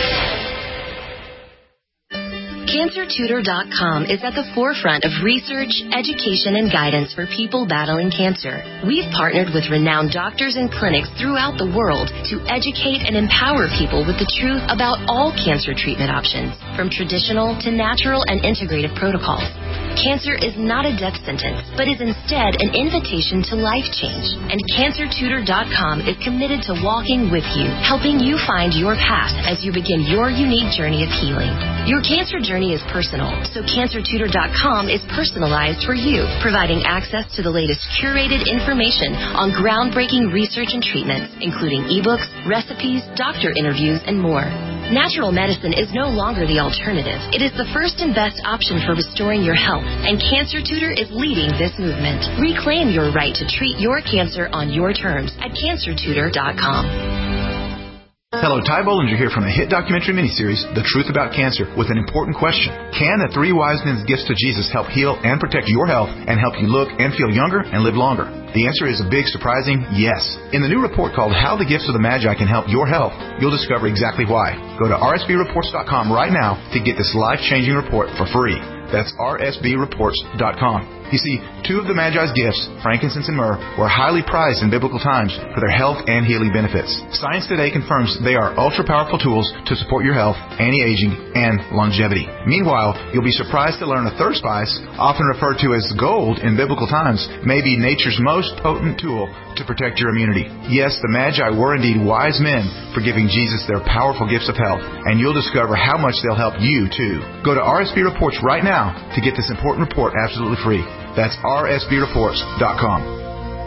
Cancer Tutor dot com is at the forefront of research, education, and guidance for people battling cancer. We've partnered with renowned doctors and clinics throughout the world to educate and empower people with the truth about all cancer treatment options, from traditional to natural and integrative protocols. Cancer is not a death sentence, but is instead an invitation to life change. And Cancer Tutor dot com is committed to walking with you, helping you find your path as you begin your unique journey of healing. Your cancer journey is personal, so Cancer Tutor dot com is personalized for you, providing access to the latest curated information on groundbreaking research and treatments, including ebooks, recipes, doctor interviews, and more. Natural medicine is no longer the alternative. It is the first and best option for restoring your health, and Cancer Tutor is leading this movement. Reclaim your right to treat your cancer on your terms at Cancer Tutor dot com. Hello, Ty Bollinger here from the hit documentary miniseries, The Truth About Cancer, with an important question. Can the three wise men's gifts to Jesus help heal and protect your health and help you look and feel younger and live longer? The answer is a big, surprising yes. In the new report called How the Gifts of the Magi Can Help Your Health, you'll discover exactly why. Go to R S B reports dot com right now to get this life-changing report for free. That's R S B reports dot com. You see, two of the Magi's gifts, frankincense and myrrh, were highly prized in biblical times for their health and healing benefits. Science today confirms they are ultra-powerful tools to support your health, anti-aging, and longevity. Meanwhile, you'll be surprised to learn a third spice, often referred to as gold in biblical times, may be nature's most potent tool to protect your immunity. Yes, the Magi were indeed wise men for giving Jesus their powerful gifts of health, and you'll discover how much they'll help you, too. Go to R S B Reports right now to get this important report absolutely free. That's R S B reports dot com.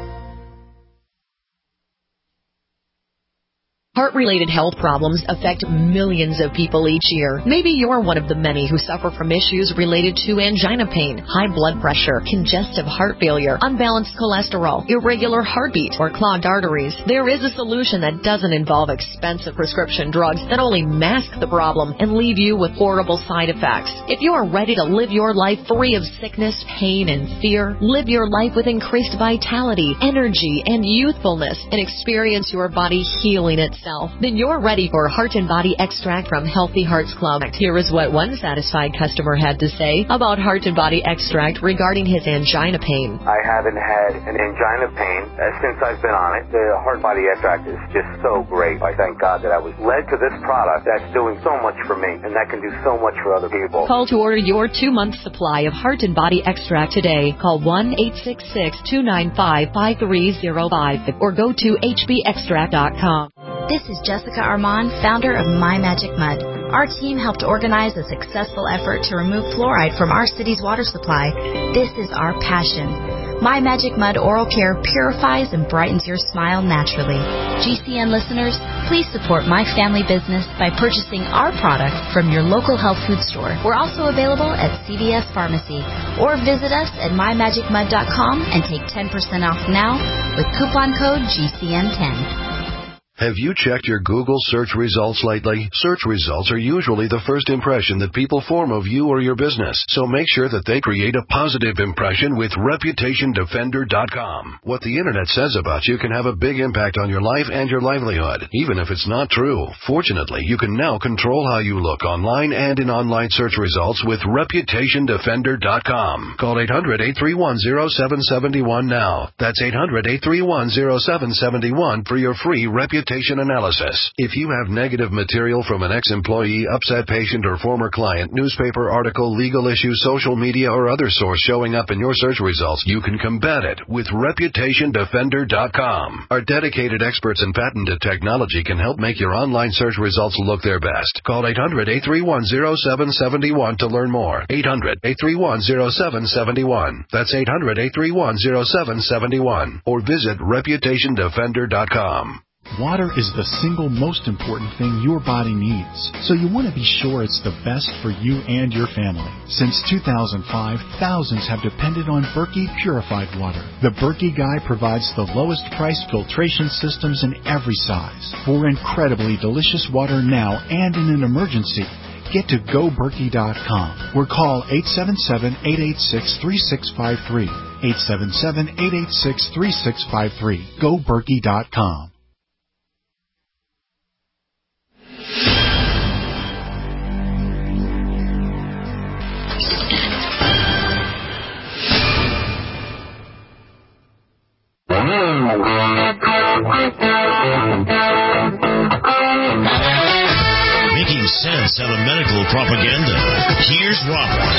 Heart-related health problems affect millions of people each year. Maybe you're one of the many who suffer from issues related to angina pain, high blood pressure, congestive heart failure, unbalanced cholesterol, irregular heartbeat, or clogged arteries. There is a solution that doesn't involve expensive prescription drugs that only mask the problem and leave you with horrible side effects. If you are ready to live your life free of sickness, pain, and fear, live your life with increased vitality, energy, and youthfulness, and experience your body healing itself, yourself? Then you're ready for Heart and Body Extract from Healthy Hearts Club. Here is what one satisfied customer had to say about Heart and Body Extract regarding his angina pain. I haven't had an angina pain uh, since I've been on it. The Heart and Body Extract is just so great. I thank God that I was led to this product that's doing so much for me, and that can do so much for other people. Call to order your two-month supply of Heart and Body Extract today. Call one eight six six, two nine five, five three zero five or go to h b extract dot com. This is Jessica Armand, founder of My Magic Mud. Our team helped organize a successful effort to remove fluoride from our city's water supply. This is our passion. My Magic Mud Oral Care purifies and brightens your smile naturally. G C N listeners, please support my family business by purchasing our product from your local health food store. We're also available at C V S Pharmacy, or visit us at my magic mud dot com and take ten percent off now with coupon code G C N ten. Have you checked your Google search results lately? Search results are usually the first impression that people form of you or your business, so make sure that they create a positive impression with reputation defender dot com. What the internet says about you can have a big impact on your life and your livelihood, even if it's not true. Fortunately, you can now control how you look online and in online search results with reputation defender dot com. Call eight hundred, eight three one, zero seven seven one now. That's eight hundred, eight three one, zero seven seven one for your free reputation analysis. If you have negative material from an ex-employee, upset patient, or former client, newspaper article, legal issue, social media, or other source showing up in your search results, you can combat it with reputation defender dot com. Our dedicated experts in patented technology can help make your online search results look their best. Call eight hundred, eight three one, zero seven seven one to learn more. eight hundred, eight three one, zero seven seven one. That's eight hundred, eight three one, zero seven seven one. Or visit reputation defender dot com. Water is the single most important thing your body needs, so you want to be sure it's the best for you and your family. Since two thousand five, thousands have depended on Berkey purified water. The Berkey Guy provides the lowest price filtration systems in every size for incredibly delicious water now and in an emergency. Get to go berkey dot com or call eight seven seven, eight eight six, three six five three. eight seven seven, eight eight six, three six five three. go berkey dot com. Making sense out of medical propaganda. Here's Robert.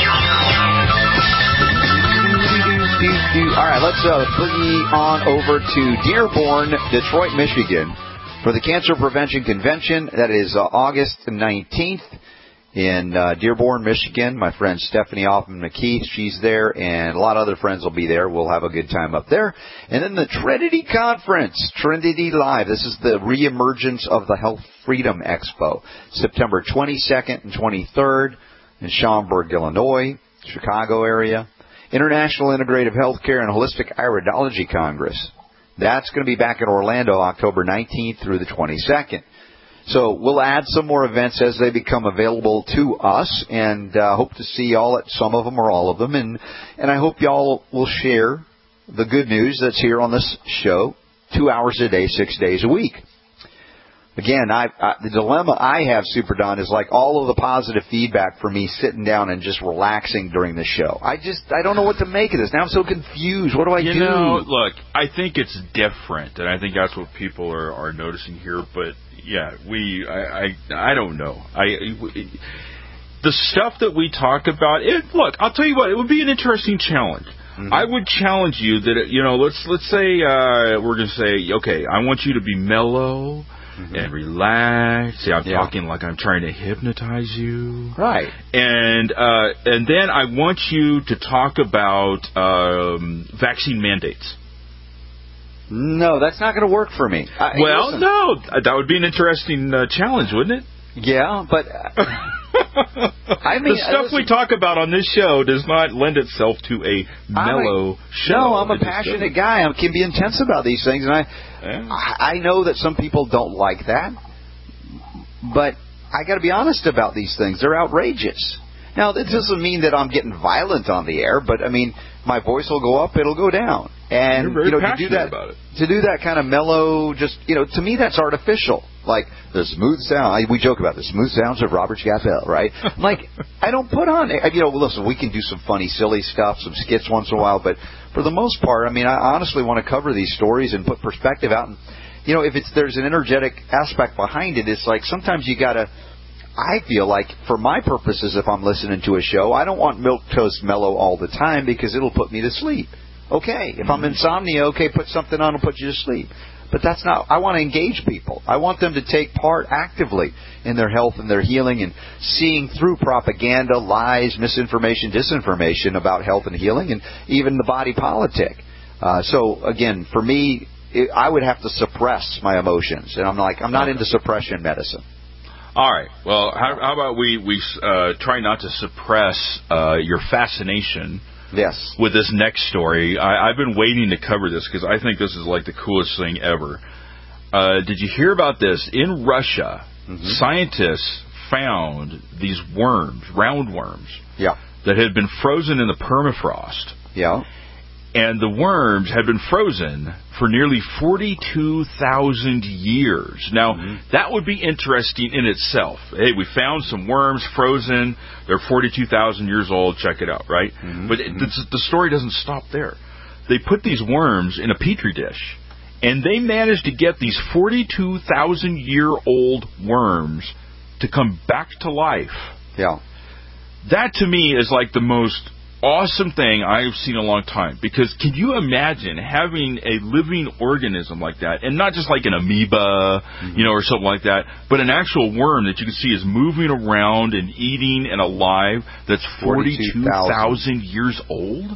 All right, let's uh, boogie on over to Dearborn, Detroit, Michigan, for the Cancer Prevention Convention. That is uh, August nineteenth. In uh, Dearborn, Michigan. My friend Stephanie Hoffman McKeith, she's there, and a lot of other friends will be there. We'll have a good time up there. And then the Trinity Conference, Trinity Live. This is the reemergence of the Health Freedom Expo, September twenty-second and twenty-third in Schaumburg, Illinois, Chicago area. International Integrative Healthcare and Holistic Iridology Congress. That's going to be back in Orlando, October nineteenth through the twenty-second. So we'll add some more events as they become available to us, and uh, hope to see y'all at some of them or all of them. And, and I hope y'all will share the good news that's here on this show, two hours a day, six days a week. Again, I, I, the dilemma I have, Super Don, is like all of the positive feedback for me sitting down and just relaxing during the show. I just, I don't know what to make of this. Now I'm so confused. What do I you do? You know, look, I think it's different, and I think that's what people are, are noticing here. But, yeah, we, I, I, I don't know. I, the stuff that we talk about, it, look, I'll tell you what, it would be an interesting challenge. Mm-hmm. I would challenge you that, you know, let's, let's say, uh, we're going to say, okay, I want you to be mellow. Mm-hmm. And relax. See, I'm yeah. talking like I'm trying to hypnotize you. Right. And uh, and then I want you to talk about um, vaccine mandates. No, that's not going to work for me. I, well, listen. no, that would be an interesting uh, challenge, wouldn't it? Yeah, but I mean, the stuff listen, we talk about on this show does not lend itself to a mellow a, show. No, I'm a passionate guy. I can be intense about these things, and I, yeah. I, I know that some people don't like that, but I got to be honest about these things. They're outrageous. Now, that doesn't mean that I'm getting violent on the air, but I mean, my voice will go up, it'll go down. And You're very you know, to passionate do that, about it. to do that kind of mellow, just you know, to me that's artificial. Like the smooth sound, I, we joke about the smooth sounds of Robert Scott Bell, right? Like I don't put on, you know, listen, we can do some funny, silly stuff, some skits once in a while, but for the most part, I mean, I honestly want to cover these stories and put perspective out. And you know, if it's there's an energetic aspect behind it, it's like sometimes you gotta. I feel like, for my purposes, if I'm listening to a show, I don't want milquetoast mellow all the time because it'll put me to sleep. Okay, if I'm insomnia, okay, put something on and put you to sleep. But that's not, I want to engage people. I want them to take part actively in their health and their healing and seeing through propaganda, lies, misinformation, disinformation about health and healing and even the body politic. Uh, so, again, for me, it, I would have to suppress my emotions. And I'm like, I'm not into suppression medicine. All right. Well, how, how about we, we uh, try not to suppress uh, your fascination yes. with this next story. I, I've been waiting to cover this because I think this is like the coolest thing ever. Uh, did you hear about this? In Russia, mm-hmm. scientists found these worms, roundworms, yeah. that had been frozen in the permafrost. Yeah. And the worms had been frozen for nearly forty-two thousand years. Now, mm-hmm. that would be interesting in itself. Hey, we found some worms frozen. They're forty-two thousand years old. Check it out, right? Mm-hmm. But it, the, the story doesn't stop there. They put these worms in a petri dish, and they managed to get these forty-two thousand year old worms to come back to life. Yeah. That, to me, is like the most awesome thing I've seen in a long time, because can you imagine having a living organism like that, and not just like an amoeba, mm-hmm. you know, or something like that, but an actual worm that you can see is moving around and eating and alive that's forty-two thousand years old?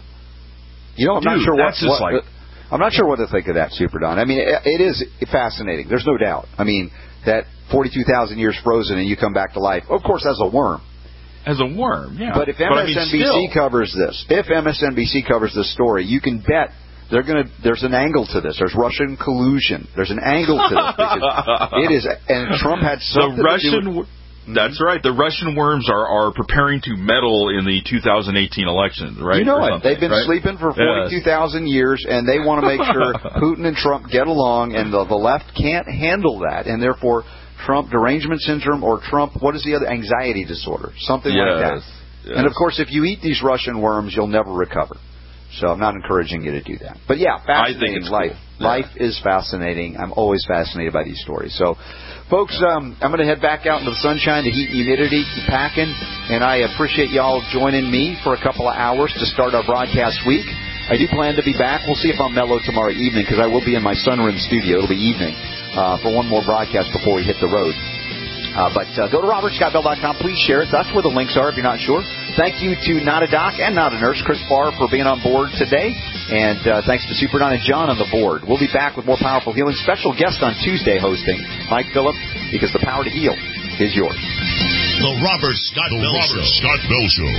You know, I'm Dude, not sure what, that's just what like, I'm not sure what to think of that, Super Don. I mean, it, it is fascinating. There's no doubt. I mean, that forty-two thousand years frozen and you come back to life, of course, as a worm. As a worm, yeah. But if M S N B C but I mean, covers this, if M S N B C covers this story, you can bet they're going to. There's an angle to this. There's Russian collusion. There's an angle to this. It is, and Trump had something the Russian, to do with, That's right. The Russian worms are, are preparing to meddle in the two thousand eighteen election, right? You know it. They've been right? sleeping for forty-two thousand yes. years, and they want to make sure Putin and Trump get along, and the, the left can't handle that, and therefore Trump derangement syndrome or Trump, what is the other, anxiety disorder, something yes. like that. Yes. And, of course, if you eat these Russian worms, you'll never recover. So I'm not encouraging you to do that. But, yeah, fascinating I think it's life. Cool. Yeah. Life is fascinating. I'm always fascinated by these stories. So, folks, um, I'm going to head back out into the sunshine, the heat and humidity, keep packing. And I appreciate y'all joining me for a couple of hours to start our broadcast week. I do plan to be back. We'll see if I'm mellow tomorrow evening because I will be in my sunroom studio. It'll be evening uh, for one more broadcast before we hit the road. Uh, but uh, go to robert scott bell dot com. Please share it. That's where the links are if you're not sure. Thank you to Not a Doc and Not a Nurse, Chris Barr, for being on board today. And uh, thanks to Super Don and John on the board. We'll be back with more Powerful Healing. Special guest on Tuesday hosting, Mike Phillip, because the power to heal is yours. The Robert Scott the Bell Robert Show. Scott Bell Show.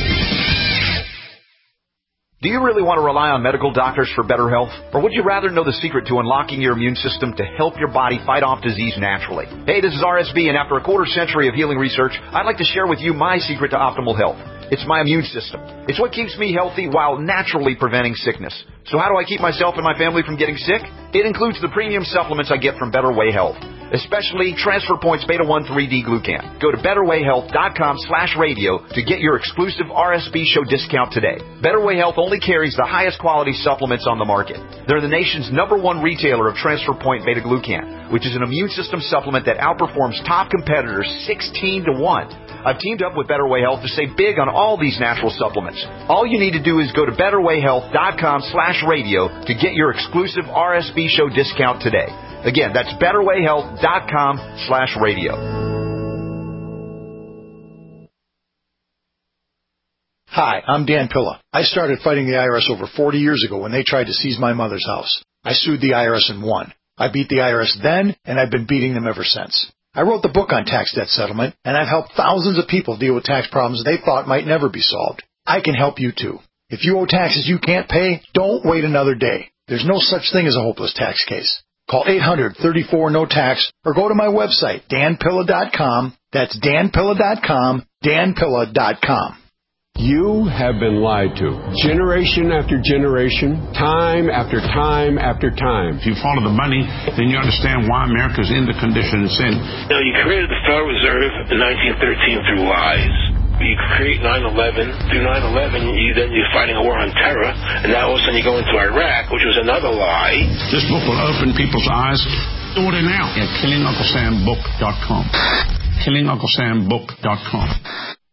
Do you really want to rely on medical doctors for better health? Or would you rather know the secret to unlocking your immune system to help your body fight off disease naturally? Hey, this is R S B, and after a quarter century of healing research, I'd like to share with you my secret to optimal health. It's my immune system. It's what keeps me healthy while naturally preventing sickness. So how do I keep myself and my family from getting sick? It includes the premium supplements I get from Better Way Health, especially Transfer Points Beta one three D Glucan. Go to better way health dot com slash radio to get your exclusive R S B show discount today. Better Way Health only carries the highest quality supplements on the market. They're the nation's number one retailer of Transfer Point Beta Glucan, which is an immune system supplement that outperforms top competitors sixteen to one. I've teamed up with Better Way Health to save big on all these natural supplements. All you need to do is go to better way health dot com slash radio to get your exclusive R S B show discount today. Again, that's better way health dot com slash radio. Hi, I'm Dan Pilla. I started fighting the I R S over forty years ago when they tried to seize my mother's house. I sued the I R S and won. I beat the I R S then, and I've been beating them ever since. I wrote the book on tax debt settlement, and I've helped thousands of people deal with tax problems they thought might never be solved. I can help you too. If you owe taxes you can't pay, don't wait another day. There's no such thing as a hopeless tax case. Call eight hundred, thirty-four, no tax or go to my website, dan pilla dot com. That's dan pilla dot com, dan pilla dot com. You have been lied to. Generation after generation, time after time after time. If you follow the money, then you understand why America's in the condition it's in. Now, you created the Federal Reserve in nineteen thirteen through lies. You create nine eleven. Through nine eleven, you, then you're fighting a war on terror. And now all of a sudden you go into Iraq, which was another lie. This book will open people's eyes. Order now at killing uncle sam book dot com. killing uncle sam book dot com.